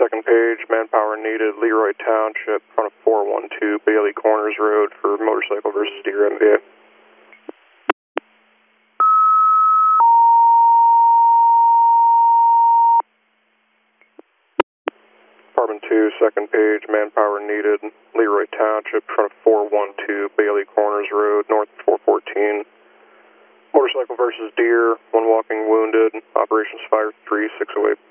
second page, manpower needed, Leroy Township, front of 412 Bailey Corners Road for motorcycle versus deer MVA. Department 2, second page, manpower needed, Leroy Township, front of 412 Bailey Corners Road, north of 414. Motorcycle versus deer, one walking wounded, operations fire 3608.